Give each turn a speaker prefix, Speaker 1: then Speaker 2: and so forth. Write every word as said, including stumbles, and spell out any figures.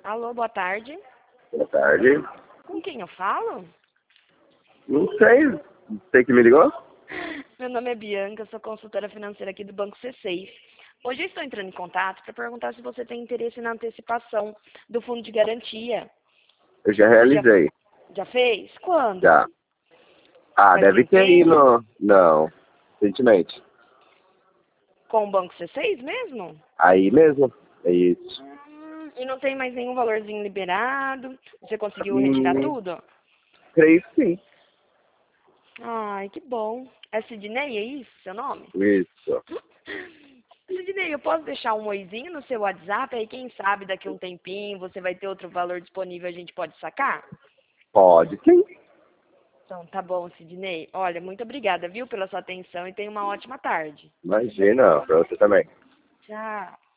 Speaker 1: Alô, boa tarde.
Speaker 2: Boa tarde.
Speaker 1: Com quem eu falo?
Speaker 2: Não sei. Você que me ligou?
Speaker 1: Meu nome é Bianca, sou consultora financeira aqui do Banco C seis. Hoje eu estou entrando em contato para perguntar se você tem interesse na antecipação do fundo de garantia.
Speaker 2: Eu já realizei.
Speaker 1: Já, já fez? Quando?
Speaker 2: Já. Ah,
Speaker 1: Faz
Speaker 2: deve ter aí
Speaker 1: tempinho?
Speaker 2: no... Não. Recentemente.
Speaker 1: Com o Banco C seis mesmo?
Speaker 2: Aí mesmo. É isso.
Speaker 1: Hum, e não tem mais nenhum valorzinho liberado? Você conseguiu retirar
Speaker 2: Hum,
Speaker 1: tudo?
Speaker 2: creio que sim.
Speaker 1: Ai, que bom. É Sidney, é isso seu nome?
Speaker 2: Isso.
Speaker 1: Sidney, eu posso deixar um oizinho no seu WhatsApp? Aí quem sabe daqui a um tempinho você vai ter outro valor disponível, a gente pode sacar?
Speaker 2: Pode sim.
Speaker 1: Então tá bom, Sidney. Olha, muito obrigada, viu, pela sua atenção e tenha uma ótima tarde.
Speaker 2: Imagina. Pra você também.
Speaker 1: Tchau.